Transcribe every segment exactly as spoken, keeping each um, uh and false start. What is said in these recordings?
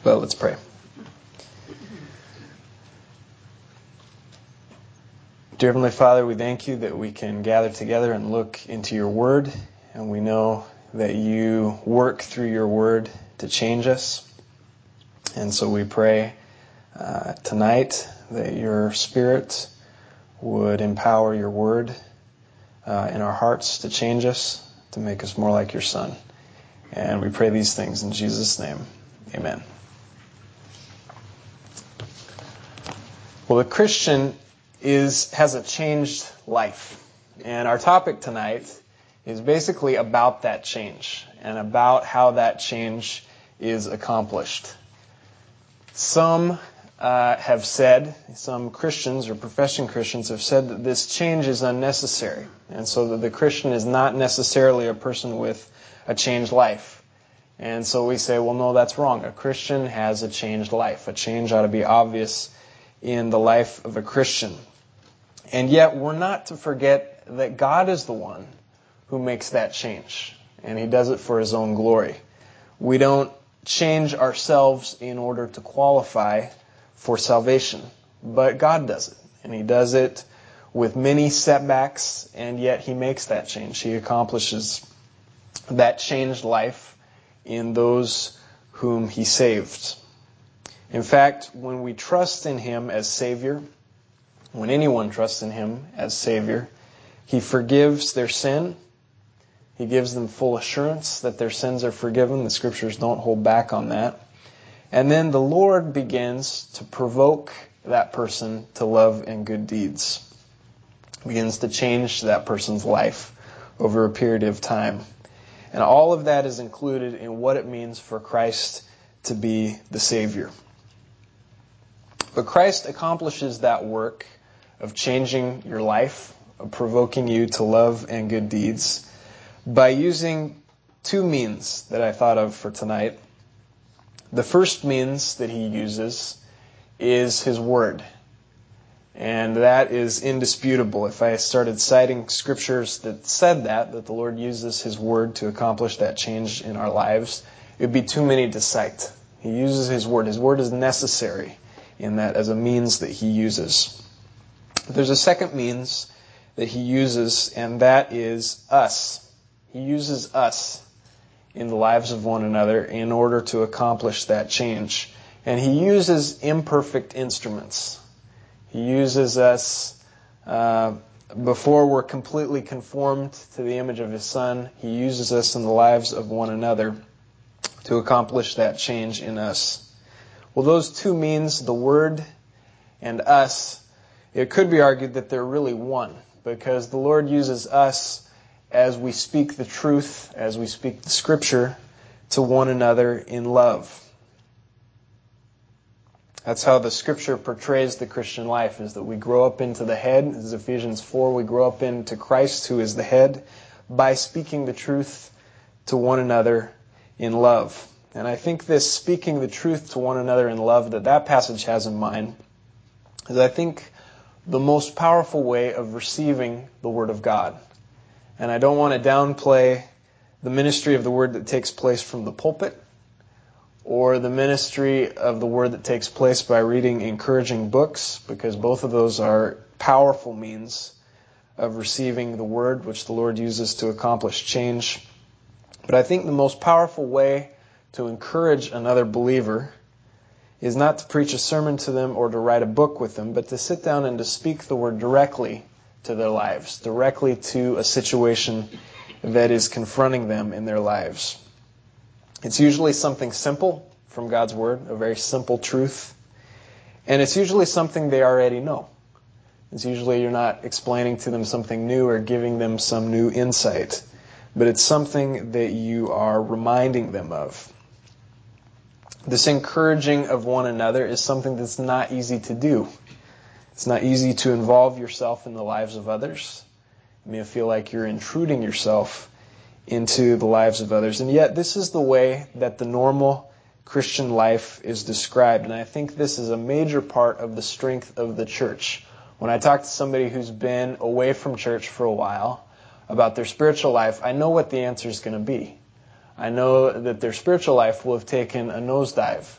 But let's pray. Dear Heavenly Father, we thank you that we can gather together and look into your word, and we know that you work through your word to change us. And so we pray uh, tonight that your Spirit would empower your word uh, in our hearts to change us, to make us more like your Son. And we pray these things in Jesus' name. Amen. Well, the Christian is has a changed life. And our topic tonight is basically about that change and about how that change is accomplished. Some uh, have said, some Christians or professing Christians have said that this change is unnecessary, and so that the Christian is not necessarily a person with a changed life. And so we say, well, no, that's wrong. A Christian has a changed life. A change ought to be obvious in the life of a Christian. And yet we're not to forget that God is the one who makes that change, and He does it for His own glory. We don't change ourselves in order to qualify for salvation, but God does it, and He does it with many setbacks, and yet He makes that change. He accomplishes that changed life in those whom He saved. In fact, when we trust in Him as Savior, when anyone trusts in Him as Savior, He forgives their sin. He gives them full assurance that their sins are forgiven. The Scriptures don't hold back on that. And then the Lord begins to provoke that person to love and good deeds. Begins to change that person's life over a period of time. And all of that is included in what it means for Christ to be the Savior. But Christ accomplishes that work of changing your life, of provoking you to love and good deeds, by using two means that I thought of for tonight. The first means that He uses is His Word. And that is indisputable. If I started citing scriptures that said that, that the Lord uses His Word to accomplish that change in our lives, it would be too many to cite. He uses His Word. His Word is necessary in that as a means that He uses. But there's a second means that He uses, and that is us. He uses us in the lives of one another in order to accomplish that change. And He uses imperfect instruments. He uses us uh, before we're completely conformed to the image of His Son. He uses us in the lives of one another to accomplish that change in us. Well, those two means, the Word and us, it could be argued that they're really one, because the Lord uses us as we speak the truth, as we speak the Scripture to one another in love. That's how the Scripture portrays the Christian life, is that we grow up into the head. As Ephesians four, we grow up into Christ, who is the head, by speaking the truth to one another in love. And I think this speaking the truth to one another in love that that passage has in mind is, I think, the most powerful way of receiving the Word of God. And I don't want to downplay the ministry of the Word that takes place from the pulpit, or the ministry of the Word that takes place by reading encouraging books, because both of those are powerful means of receiving the Word, which the Lord uses to accomplish change. But I think the most powerful way to encourage another believer is not to preach a sermon to them or to write a book with them, but to sit down and to speak the Word directly to their lives, directly to a situation that is confronting them in their lives. It's usually something simple from God's Word, a very simple truth. And it's usually something they already know. It's usually you're not explaining to them something new or giving them some new insight, but it's something that you are reminding them of. This encouraging of one another is something that's not easy to do. It's not easy to involve yourself in the lives of others. You may feel like you're intruding yourself into the lives of others. And yet this is the way that the normal Christian life is described. And I think this is a major part of the strength of the church. When I talk to somebody who's been away from church for a while about their spiritual life, I know what the answer is going to be. I know that their spiritual life will have taken a nosedive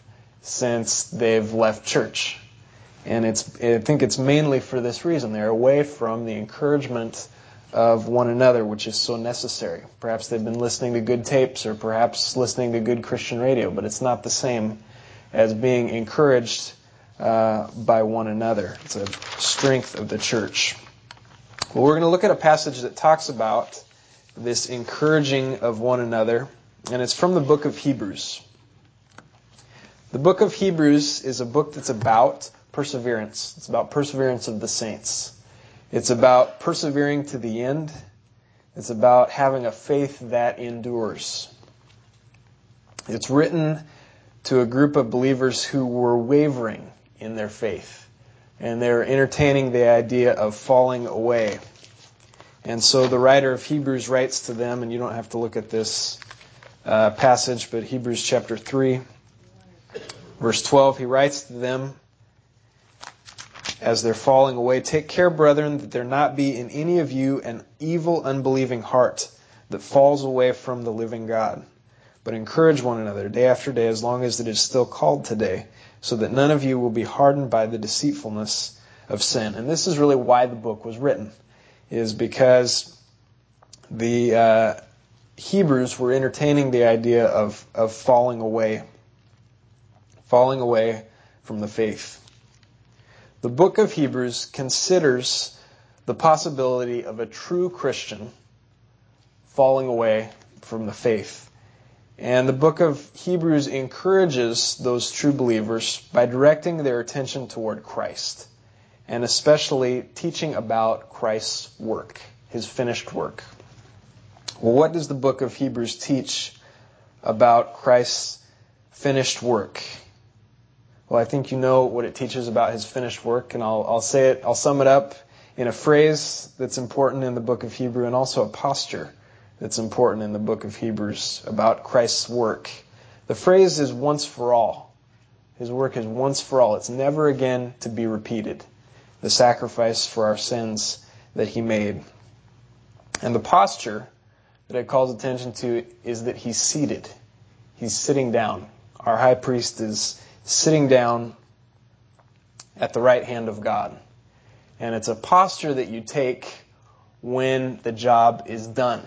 since they've left church. And it's, I think it's mainly for this reason. They're away from the encouragement of one another, which is so necessary. Perhaps they've been listening to good tapes or perhaps listening to good Christian radio, but it's not the same as being encouraged uh, by one another. It's a strength of the church. Well, we're going to look at a passage that talks about this encouraging of one another, and it's from the book of Hebrews. The book of Hebrews is a book that's about perseverance. It's about perseverance of the saints. It's about persevering to the end. It's about having a faith that endures. It's written to a group of believers who were wavering in their faith, and they're entertaining the idea of falling away. And so the writer of Hebrews writes to them, and you don't have to look at this uh, passage, but Hebrews chapter three, verse twelve, he writes to them as they're falling away, "Take care, brethren, that there not be in any of you an evil, unbelieving heart that falls away from the living God. But encourage one another day after day, as long as it is still called today, so that none of you will be hardened by the deceitfulness of sin." And this is really why the book was written, is because the uh, Hebrews were entertaining the idea of, of falling away, falling away from the faith. The book of Hebrews considers the possibility of a true Christian falling away from the faith. And the book of Hebrews encourages those true believers by directing their attention toward Christ, and especially teaching about Christ's work, His finished work. Well, what does the book of Hebrews teach about Christ's finished work? Well, I think you know what it teaches about His finished work, and I'll, I'll say it, I'll sum it up in a phrase that's important in the book of Hebrews, and also a posture that's important in the book of Hebrews about Christ's work. The phrase is once for all. His work is once for all. It's never again to be repeated. The sacrifice for our sins that He made. And the posture that it calls attention to is that He's seated. He's sitting down. Our high priest is sitting down at the right hand of God. And it's a posture that you take when the job is done.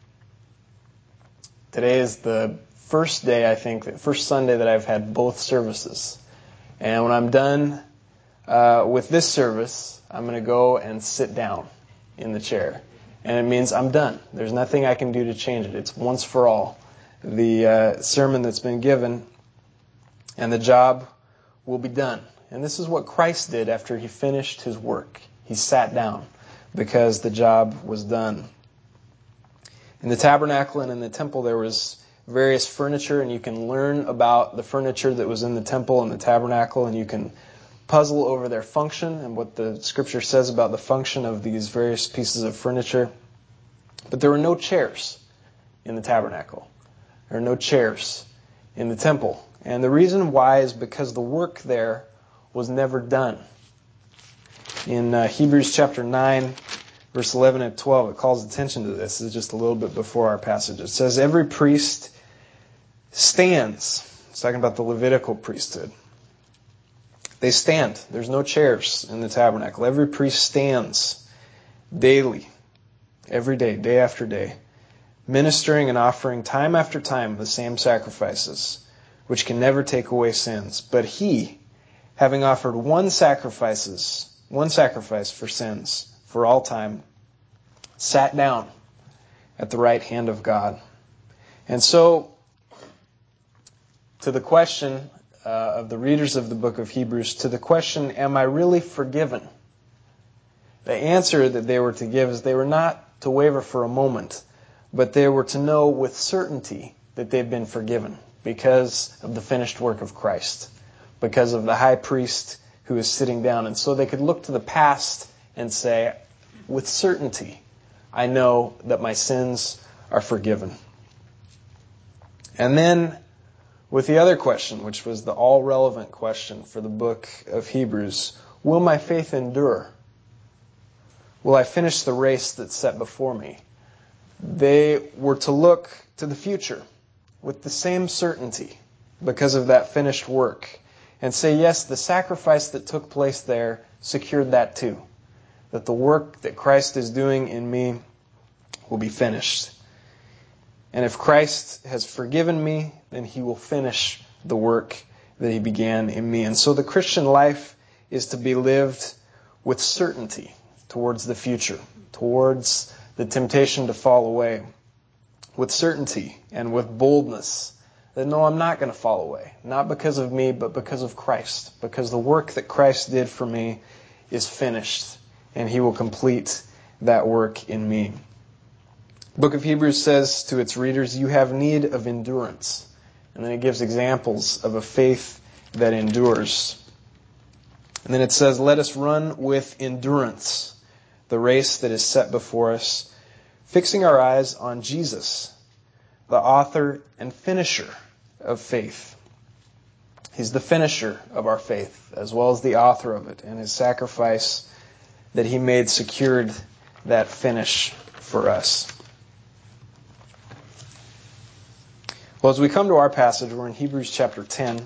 Today is the first day, I think, the first Sunday that I've had both services. And when I'm done uh, with this service, I'm going to go and sit down in the chair. And it means I'm done. There's nothing I can do to change it. It's once for all. The uh, sermon that's been given and the job will be done. And this is what Christ did after He finished His work. He sat down because the job was done. In the tabernacle and in the temple, there was various furniture, and you can learn about the furniture that was in the temple and the tabernacle, and you can puzzle over their function and what the Scripture says about the function of these various pieces of furniture. But there were no chairs in the tabernacle. There are no chairs in the temple. And the reason why is because the work there was never done. In uh, Hebrews chapter nine, verse eleven and twelve, it calls attention to this. This is just a little bit before our passage. It says, "Every priest stands." It's talking about the Levitical priesthood. They stand. There's no chairs in the tabernacle. Every priest stands daily, every day, day after day, ministering and offering time after time the same sacrifices, which can never take away sins. But He, having offered one sacrifices, one sacrifice for sins for all time, sat down at the right hand of God. And so, to the question uh, of the readers of the book of Hebrews, to the question, am I really forgiven? The answer that they were to give is they were not to waver for a moment, but they were to know with certainty that they've been forgiven because of the finished work of Christ, because of the high priest who is sitting down. And so they could look to the past and say, with certainty, I know that my sins are forgiven. And then, with the other question, which was the all-relevant question for the book of Hebrews, will my faith endure? Will I finish the race that's set before me? They were to look to the future with the same certainty because of that finished work. and say, yes, the sacrifice that took place there secured that too. That the work that Christ is doing in me will be finished. And if Christ has forgiven me, then He will finish the work that He began in me. And so the Christian life is to be lived with certainty towards the future, towards the temptation to fall away, with certainty and with boldness that no, I'm not going to fall away, not because of me, but because of Christ, because the work that Christ did for me is finished, and He will complete that work in me. The book of Hebrews says to its readers, you have need of endurance. And then it gives examples of a faith that endures. And then it says, let us run with endurance the race that is set before us, fixing our eyes on Jesus, the author and finisher of faith. He's the finisher of our faith, as well as the author of it, and His sacrifice that He made secured that finish for us. Well, as we come to our passage, we're in Hebrews chapter ten.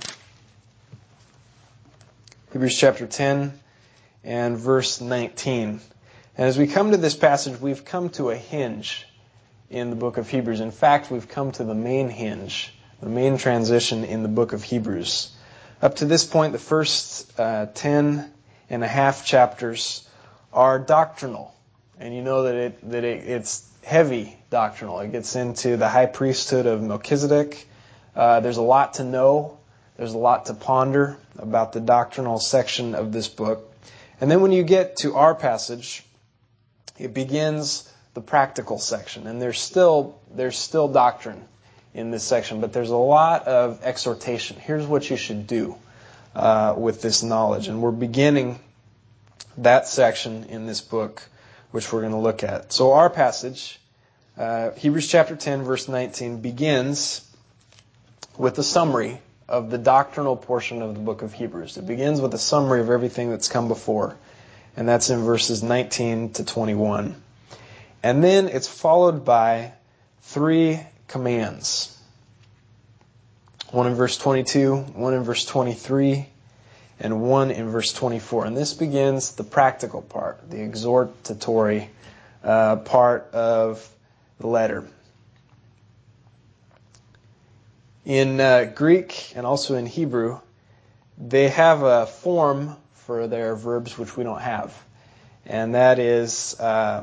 Hebrews chapter ten and verse nineteen. And as we come to this passage, we've come to a hinge in the book of Hebrews. In fact, we've come to the main hinge, the main transition in the book of Hebrews. Up to this point, the first uh, ten and a half chapters are doctrinal. And you know that it that it, it's heavy doctrinal. It gets into the high priesthood of Melchizedek. Uh, there's a lot to know. There's a lot to ponder about the doctrinal section of this book. And then when you get to our passage, it begins the practical section. And there's still there's still doctrine in this section, but there's a lot of exhortation. Here's what you should do uh, with this knowledge. And we're beginning that section in this book, which we're going to look at. So our passage, uh, Hebrews chapter ten, verse nineteen, begins with a summary of the doctrinal portion of the book of Hebrews. It begins with a summary of everything that's come before, and that's in verses nineteen to twenty-one. And then it's followed by three commands. One in verse twenty-two, one in verse twenty-three, and one in verse twenty-four. And this begins the practical part, the exhortatory uh, part of the letter. In uh, Greek and also in Hebrew, they have a form for their verbs which we don't have. And that is, uh,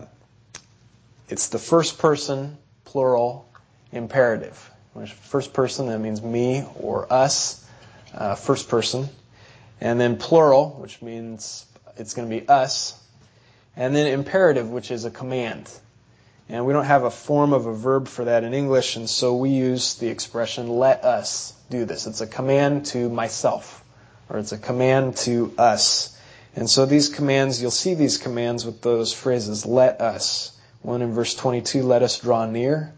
it's the first person, plural, imperative. First person, that means me or us, uh, first person. And then plural, which means it's going to be us. And then imperative, which is a command. And we don't have a form of a verb for that in English, and so we use the expression, let us do this. It's a command to myself, or it's a command to us. And so these commands, you'll see these commands with those phrases, let us. One in verse twenty-two, let us draw near.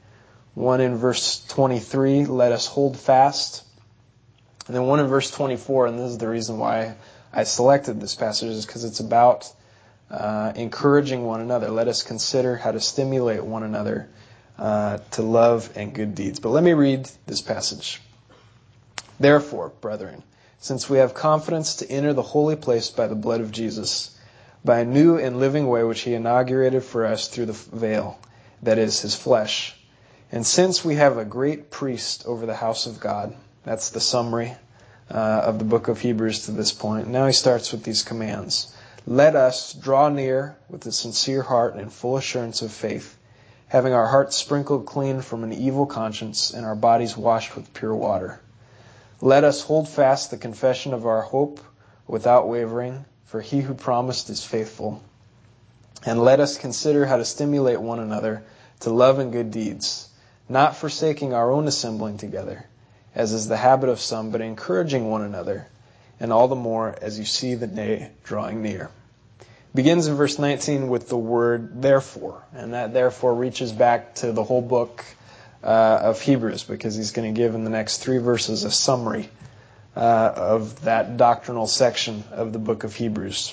One in verse twenty-three, let us hold fast. And then one in verse twenty-four, and this is the reason why I selected this passage, is because it's about uh, encouraging one another. Let us consider how to stimulate one another uh, to love and good deeds. But let me read this passage. Therefore, brethren, since we have confidence to enter the holy place by the blood of Jesus, by a new and living way which He inaugurated for us through the veil, that is, His flesh, and since we have a great priest over the house of God, that's the summary uh, of the book of Hebrews to this point. Now he starts with these commands. Let us draw near with a sincere heart and full assurance of faith, having our hearts sprinkled clean from an evil conscience and our bodies washed with pure water. Let us hold fast the confession of our hope without wavering, for He who promised is faithful. And let us consider how to stimulate one another to love and good deeds, not forsaking our own assembling together, as is the habit of some, but encouraging one another, and all the more as you see the day drawing near. Begins in verse nineteen with the word therefore, and that therefore reaches back to the whole book uh, of Hebrews, because he's going to give in the next three verses a summary uh, of that doctrinal section of the book of Hebrews.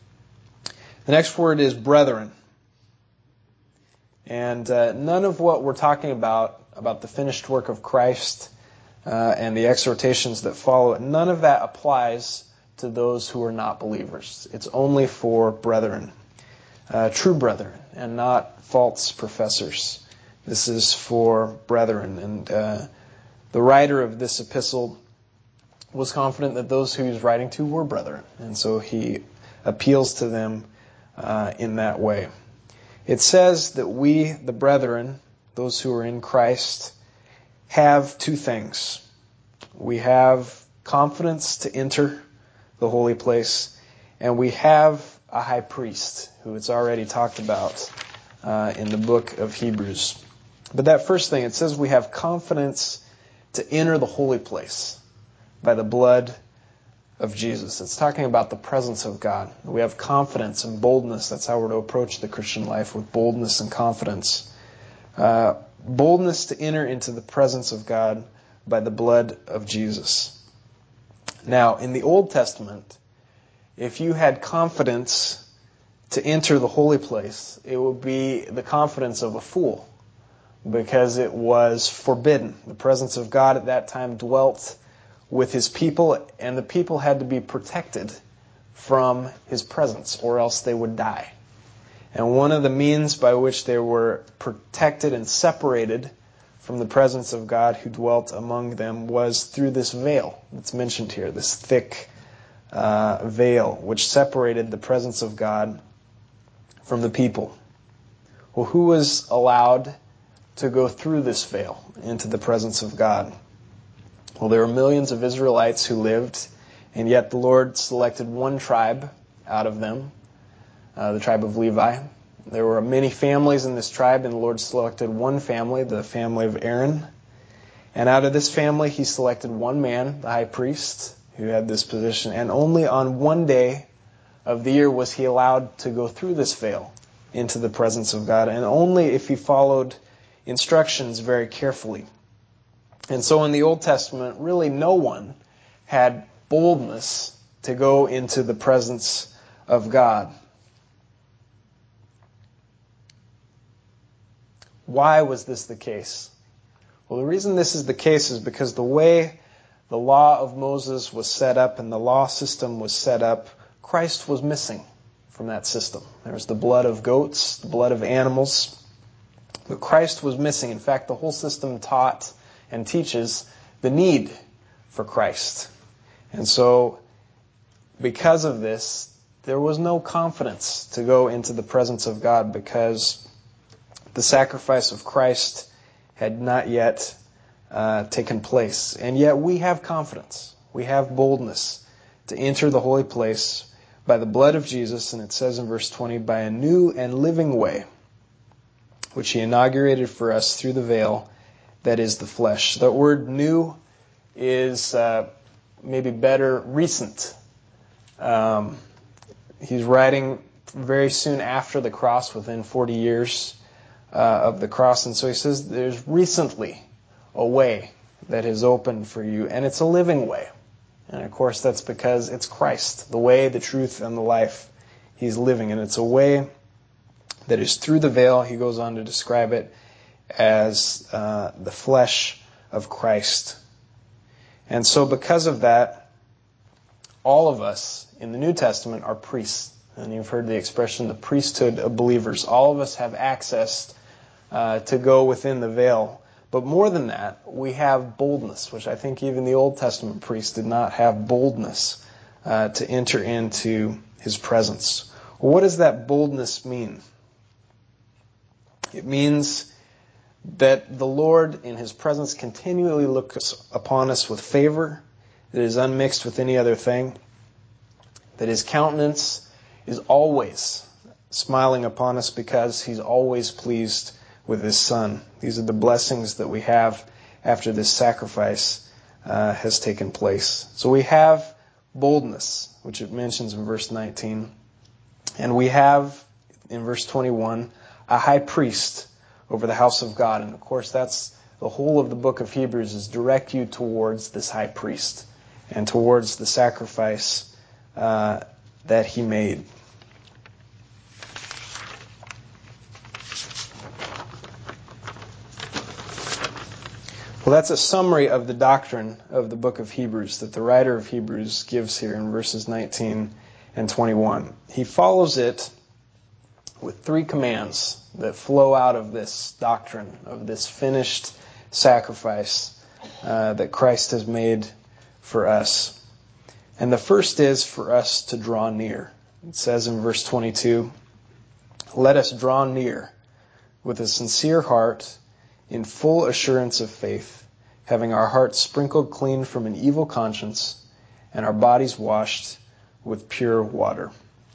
The next word is brethren. And uh, none of what we're talking about, about the finished work of Christ, uh, and the exhortations that follow it, none of that applies to those who are not believers. It's only for brethren, uh, true brethren, and not false professors. This is for brethren. And uh, the writer of this epistle was confident that those who he was writing to were brethren. And so he appeals to them uh, in that way. It says that we, the brethren, those who are in Christ, have two things. We have confidence to enter the holy place, and we have a high priest, who it's already talked about uh, in the book of Hebrews. But that first thing, it says we have confidence to enter the holy place by the blood of Jesus. It's talking about the presence of God. We have confidence and boldness. That's how we're to approach the Christian life, with boldness and confidence. Uh, boldness to enter into the presence of God by the blood of Jesus. Now, in the Old Testament, if you had confidence to enter the holy place, it would be the confidence of a fool, because it was forbidden. The presence of God at that time dwelt with his people, and the people had to be protected from his presence, or else they would die. And one of the means by which they were protected and separated from the presence of God who dwelt among them was through this veil that's mentioned here, this thick uh, veil which separated the presence of God from the people. Well, who was allowed to go through this veil into the presence of God? Well, there were millions of Israelites who lived, and yet the Lord selected one tribe out of them, uh, the tribe of Levi. There were many families in this tribe, and the Lord selected one family, the family of Aaron. And out of this family, he selected one man, the high priest, who had this position. And only on one day of the year was he allowed to go through this veil into the presence of God, and only if he followed instructions very carefully. And so in the Old Testament, really no one had boldness to go into the presence of God. Why was this the case? Well, the reason this is the case is because the way the law of Moses was set up and the law system was set up, Christ was missing from that system. There was the blood of goats, the blood of animals, but Christ was missing. In fact, the whole system taught and teaches the need for Christ. And so, because of this, there was no confidence to go into the presence of God, because the sacrifice of Christ had not yet uh, taken place. And yet we have confidence. We have boldness to enter the holy place by the blood of Jesus, and it says in verse twenty, by a new and living way, which he inaugurated for us through the veil, that is the flesh. The word new is uh, maybe better recent. Um, he's writing very soon after the cross, within forty years uh, of the cross. And so he says there's recently a way that has opened for you, and it's a living way. And of course that's because it's Christ, the way, the truth, and the life he's living. And it's a way that is through the veil. He goes on to describe it as uh, the flesh of Christ. And so because of that, all of us in the New Testament are priests. And you've heard the expression, the priesthood of believers. All of us have access uh, to go within the veil. But more than that, we have boldness, which I think even the Old Testament priests did not have boldness uh, to enter into his presence. Well, what does that boldness mean? It means that the Lord in his presence continually looks upon us with favor that is unmixed with any other thing, that his countenance is always smiling upon us because he's always pleased with his Son. These are the blessings that we have after this sacrifice uh, has taken place. So we have boldness, which it mentions in verse nineteen. And we have, in verse twenty-one, a high priest over the house of God. And of course, that's the whole of the book of Hebrews, is direct you towards this high priest and towards the sacrifice uh, that he made. Well, that's a summary of the doctrine of the book of Hebrews that the writer of Hebrews gives here in verses nineteen and twenty-one. He follows it with three commands that flow out of this doctrine, of this finished sacrifice uh, that Christ has made for us. And the first is for us to draw near. It says in verse twenty-two, "Let us draw near with a sincere heart, in full assurance of faith, having our hearts sprinkled clean from an evil conscience and our bodies washed with pure water."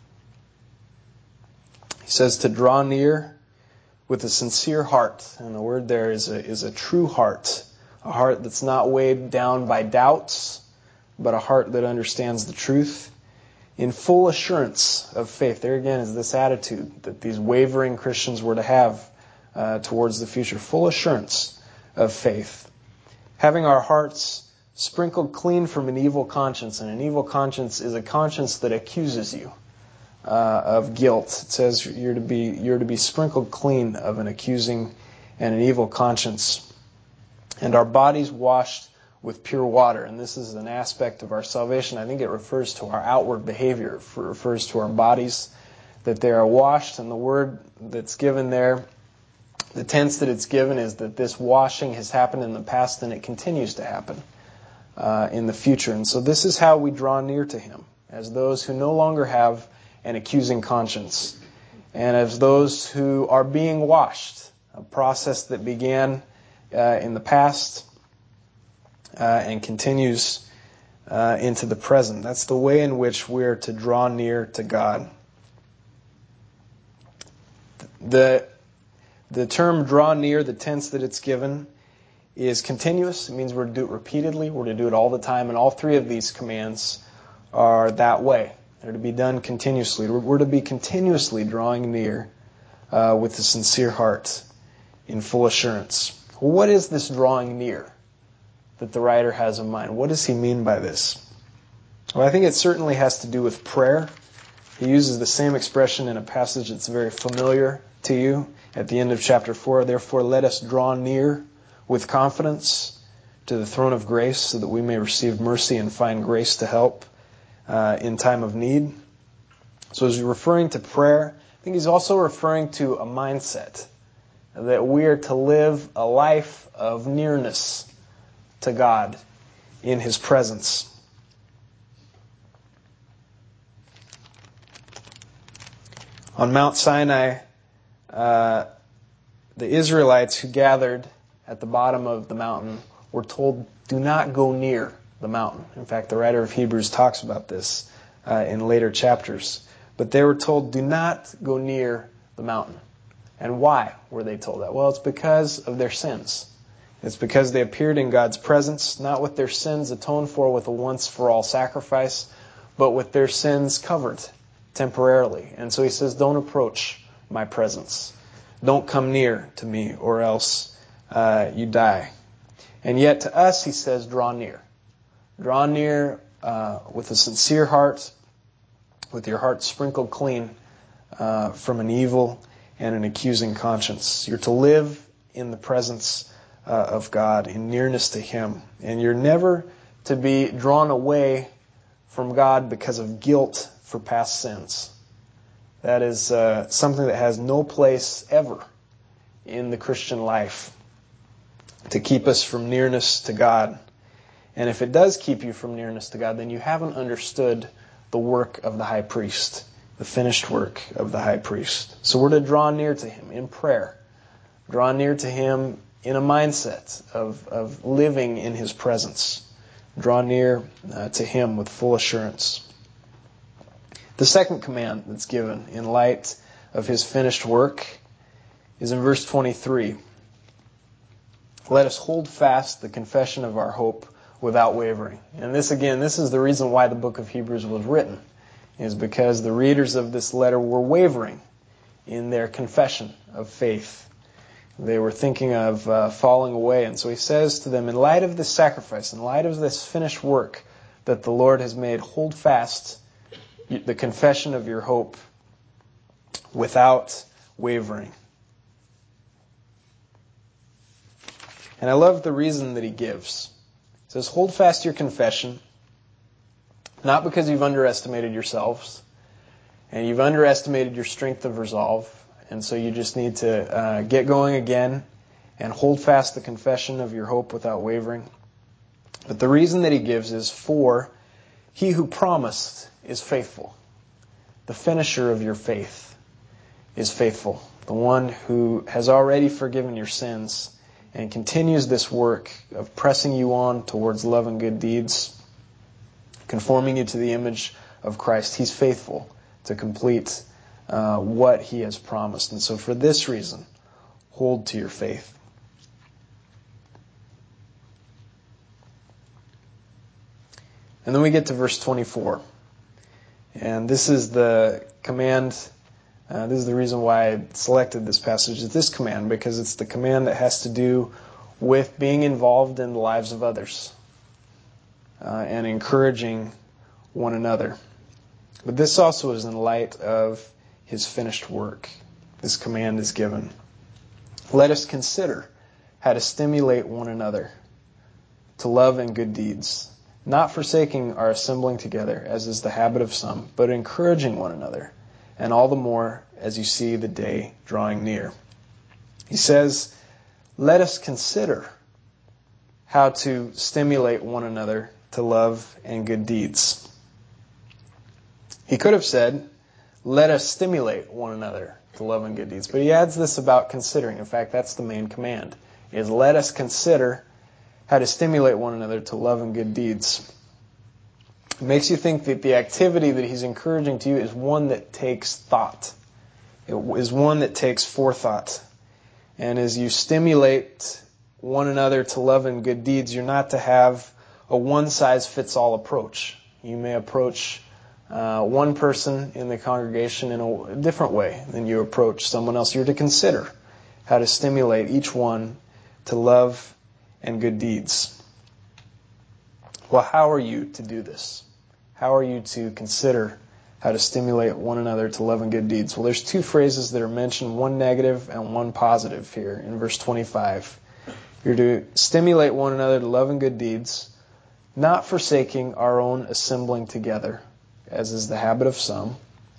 He says to draw near with a sincere heart. And the word there is a, is a true heart. A heart that's not weighed down by doubts, but a heart that understands the truth. In full assurance of faith. There again is this attitude that these wavering Christians were to have uh, towards the future. Full assurance of faith. Having our hearts sprinkled clean from an evil conscience. And an evil conscience is a conscience that accuses you uh, of guilt. It says you're to be you're to be sprinkled clean of an accusing and an evil conscience. And our bodies washed with pure water. And this is an aspect of our salvation. I think it refers to our outward behavior. It refers to our bodies, that they are washed. And the word that's given there, the tense that it's given, is that this washing has happened in the past and it continues to happen uh, in the future. And so this is how we draw near to Him, as those who no longer have an accusing conscience, and as those who are being washed, a process that began uh, in the past uh, and continues uh, into the present. That's the way in which we're to draw near to God. The The term draw near, the tense that it's given, is continuous. It means we're to do it repeatedly. We're to do it all the time. And all three of these commands are that way. They're to be done continuously. We're to be continuously drawing near uh, with a sincere heart in full assurance. Well, what is this drawing near that the writer has in mind? What does he mean by this? Well, I think it certainly has to do with prayer. He uses the same expression in a passage that's very familiar to you at the end of chapter four. "Therefore, let us draw near with confidence to the throne of grace so that we may receive mercy and find grace to help uh, in time of need." So as he's referring to prayer, I think he's also referring to a mindset, that we are to live a life of nearness to God in His presence. On Mount Sinai, uh, the Israelites who gathered at the bottom of the mountain were told, do not go near the mountain. In fact, the writer of Hebrews talks about this uh, in later chapters. But they were told, do not go near the mountain. And why were they told that? Well, it's because of their sins. It's because they appeared in God's presence, not with their sins atoned for with a once-for-all sacrifice, but with their sins covered temporarily. And so he says, don't approach my presence. Don't come near to me, or else uh, you die. And yet to us, he says, draw near. Draw near uh, with a sincere heart, with your heart sprinkled clean uh, from an evil and an accusing conscience. You're to live in the presence uh, of God, in nearness to Him. And you're never to be drawn away from God because of guilt for past sins. That is uh, something that has no place ever in the Christian life, to keep us from nearness to God. And if it does keep you from nearness to God, then you haven't understood the work of the high priest, the finished work of the high priest. So we're to draw near to Him in prayer. Draw near to Him in a mindset of, of living in His presence. Draw near uh, to Him with full assurance. The second command that's given in light of His finished work is in verse twenty-three. Let us hold fast the confession of our hope without wavering. And this again, this is the reason why the book of Hebrews was written, is because the readers of this letter were wavering in their confession of faith. They were thinking of uh, falling away. And so he says to them, in light of this sacrifice, in light of this finished work that the Lord has made, hold fast the confession of your hope without wavering. And I love the reason that he gives. He says, hold fast your confession, not because you've underestimated yourselves, and you've underestimated your strength of resolve, and so you just need to uh, get going again and hold fast the confession of your hope without wavering. But the reason that he gives is, for he who promised is faithful. The finisher of your faith is faithful. The one who has already forgiven your sins and continues this work of pressing you on towards love and good deeds, conforming you to the image of Christ. He's faithful to complete uh, what he has promised. And so for this reason, hold to your faith. And then we get to verse twenty-four. And this is the command, uh, this is the reason why I selected this passage, is this command, because it's the command that has to do with being involved in the lives of others uh, and encouraging one another. But this also is in light of his finished work. This command is given. Let us consider how to stimulate one another to love and good deeds, not forsaking our assembling together, as is the habit of some, but encouraging one another, and all the more as you see the day drawing near. He says, let us consider how to stimulate one another to love and good deeds. He could have said, let us stimulate one another to love and good deeds. But he adds this about considering. In fact, that's the main command, is let us consider how to stimulate one another to love and good deeds. It makes you think that the activity that he's encouraging to you is one that takes thought. It is one that takes forethought. And as you stimulate one another to love and good deeds, you're not to have a one-size-fits-all approach. You may approach uh, one person in the congregation in a different way than you approach someone else. You're to consider how to stimulate each one to love and good deeds. Well, how are you to do this? How are you to consider how to stimulate one another to love and good deeds? Well, there's two phrases that are mentioned, one negative and one positive here in verse twenty-five. You're to stimulate one another to love and good deeds, not forsaking our own assembling together, as is the habit of some,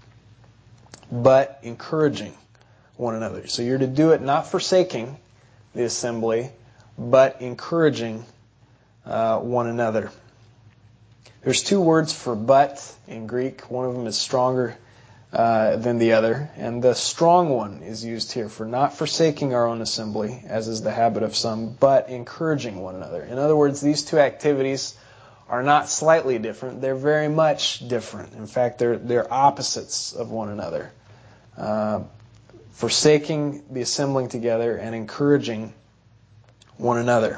but encouraging one another. So you're to do it not forsaking the assembly, but encouraging uh, one another. There's two words for but in Greek. One of them is stronger uh, than the other. And the strong one is used here for not forsaking our own assembly, as is the habit of some, but encouraging one another. In other words, these two activities are not slightly different. They're very much different. In fact, they're, they're opposites of one another. Uh, forsaking the assembling together and encouraging one another.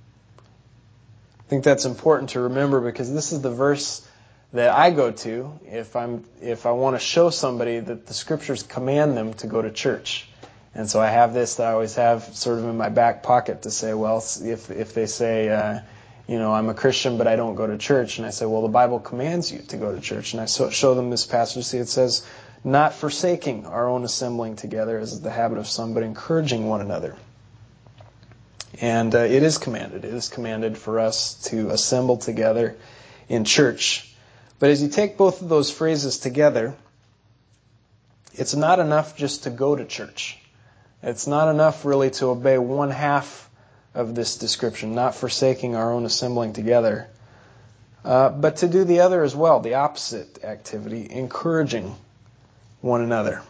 I think that's important to remember, because this is the verse that I go to if I'm if I want to show somebody that the Scriptures command them to go to church. And so I have this that I always have sort of in my back pocket to say, well, if if they say, uh, you know, I'm a Christian but I don't go to church, and I say, well, the Bible commands you to go to church, and I so, show them this passage. See, it says, not forsaking our own assembling together, as is the habit of some, but encouraging one another. And uh, it is commanded. It is commanded for us to assemble together in church. But as you take both of those phrases together, it's not enough just to go to church. It's not enough really to obey one half of this description, not forsaking our own assembling together, uh, but to do the other as well, the opposite activity, encouraging one another.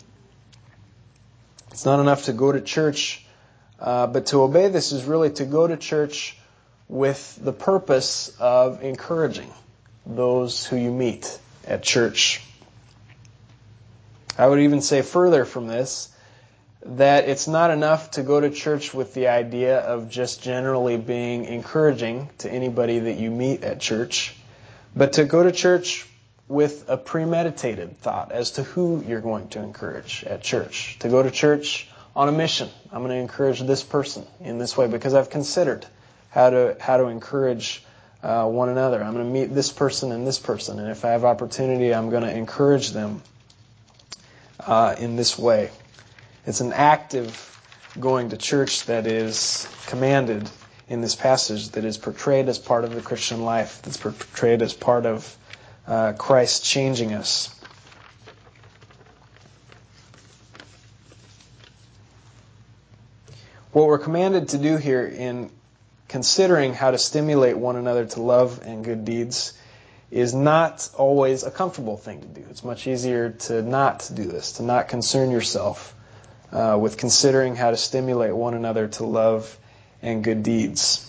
It's not enough to go to church, Uh, but to obey this is really to go to church with the purpose of encouraging those who you meet at church. I would even say further from this that it's not enough to go to church with the idea of just generally being encouraging to anybody that you meet at church, but to go to church with a premeditated thought as to who you're going to encourage at church. To go to church on a mission. I'm going to encourage this person in this way because I've considered how to how to encourage uh, one another. I'm going to meet this person and this person, and if I have opportunity, I'm going to encourage them uh, in this way. It's an active going to church that is commanded in this passage, that is portrayed as part of the Christian life, that's portrayed as part of uh, Christ changing us. What we're commanded to do here in considering how to stimulate one another to love and good deeds is not always a comfortable thing to do. It's much easier to not do this, to not concern yourself uh, with considering how to stimulate one another to love and good deeds.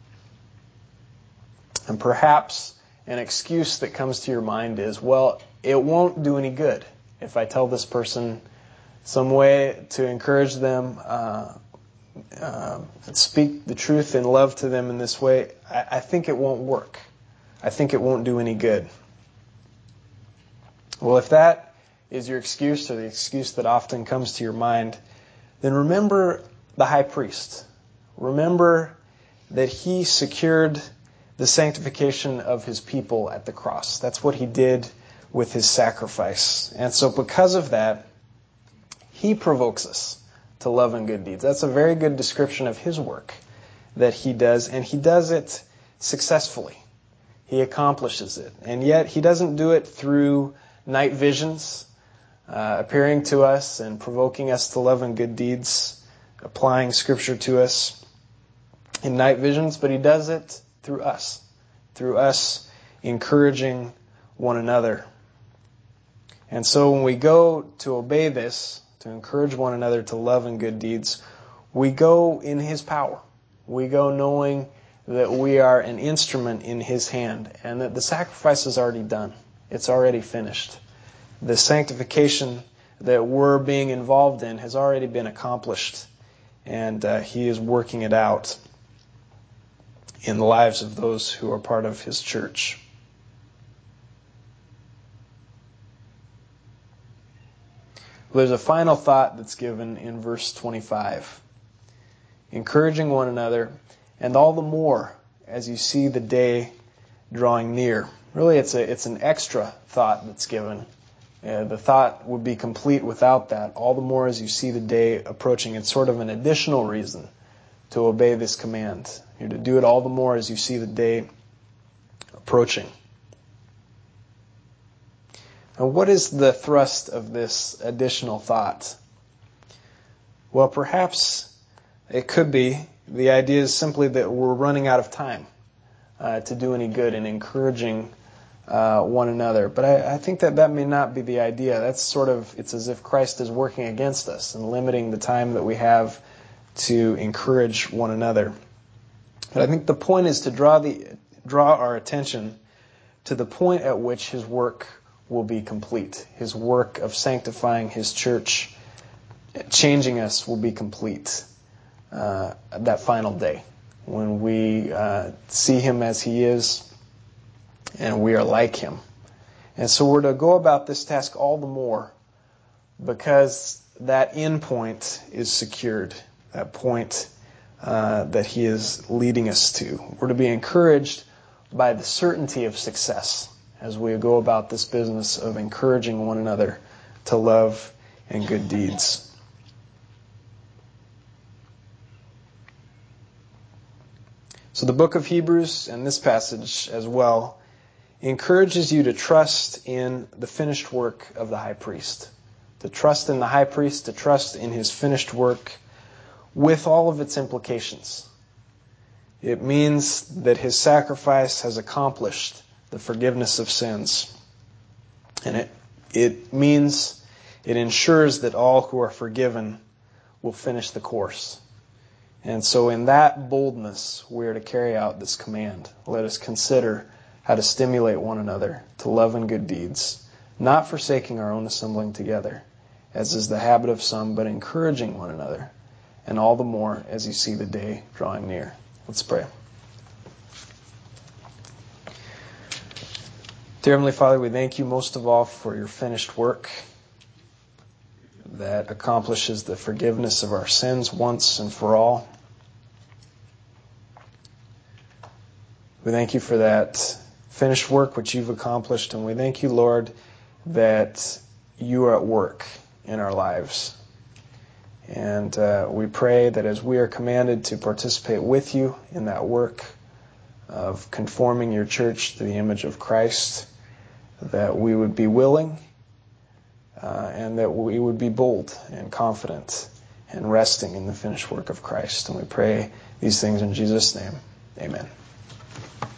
And perhaps an excuse that comes to your mind is, well, it won't do any good if I tell this person some way to encourage them, uh, uh, speak the truth in love to them in this way. I, I think it won't work. I think it won't do any good. Well, if that is your excuse, or the excuse that often comes to your mind, then remember the high priest. Remember that he secured the sanctification of his people at the cross. That's what he did with his sacrifice. And so because of that, he provokes us to love and good deeds. That's a very good description of his work that he does, and he does it successfully. He accomplishes it. And yet he doesn't do it through night visions, uh, appearing to us and provoking us to love and good deeds, applying Scripture to us in night visions, but he does it through us, through us encouraging one another. And so when we go to obey this, to encourage one another to love and good deeds, we go in his power. We go knowing that we are an instrument in his hand, and that the sacrifice is already done. It's already finished. The sanctification that we're being involved in has already been accomplished, and uh, he is working it out in the lives of those who are part of his church. There's a final thought that's given in verse twenty-five. Encouraging one another, and all the more as you see the day drawing near. Really, it's a it's an extra thought that's given. Uh, the thought would be complete without that. All the more as you see the day approaching. It's sort of an additional reason to obey this command. You're to do it all the more as you see the day approaching. Now, what is the thrust of this additional thought? Well, perhaps it could be the idea is simply that we're running out of time uh, to do any good in encouraging uh, one another. But I, I think that that may not be the idea. That's sort of, it's as if Christ is working against us and limiting the time that we have to encourage one another. But I think the point is to draw the draw our attention to the point at which his work will be complete. His work of sanctifying his church, changing us, will be complete. Uh, that final day when we uh, see him as he is and we are like him. And so we're to go about this task all the more because that end point is secured, that point uh, that he is leading us to. We're to be encouraged by the certainty of success as we go about this business of encouraging one another to love and good deeds. So the book of Hebrews, and this passage as well, encourages you to trust in the finished work of the high priest. To trust in the high priest, to trust in his finished work with all of its implications. It means that his sacrifice has accomplished the forgiveness of sins. And it, it means, it ensures that all who are forgiven will finish the course. And so in that boldness, we are to carry out this command. Let us consider how to stimulate one another to love and good deeds, not forsaking our own assembling together, as is the habit of some, but encouraging one another, and all the more as you see the day drawing near. Let's pray. Dear Heavenly Father, we thank you most of all for your finished work that accomplishes the forgiveness of our sins once and for all. We thank you for that finished work which you've accomplished, and we thank you, Lord, that you are at work in our lives. And uh, we pray that as we are commanded to participate with you in that work of conforming your church to the image of Christ, that we would be willing uh, and that we would be bold and confident and resting in the finished work of Christ. And we pray these things in Jesus' name. Amen.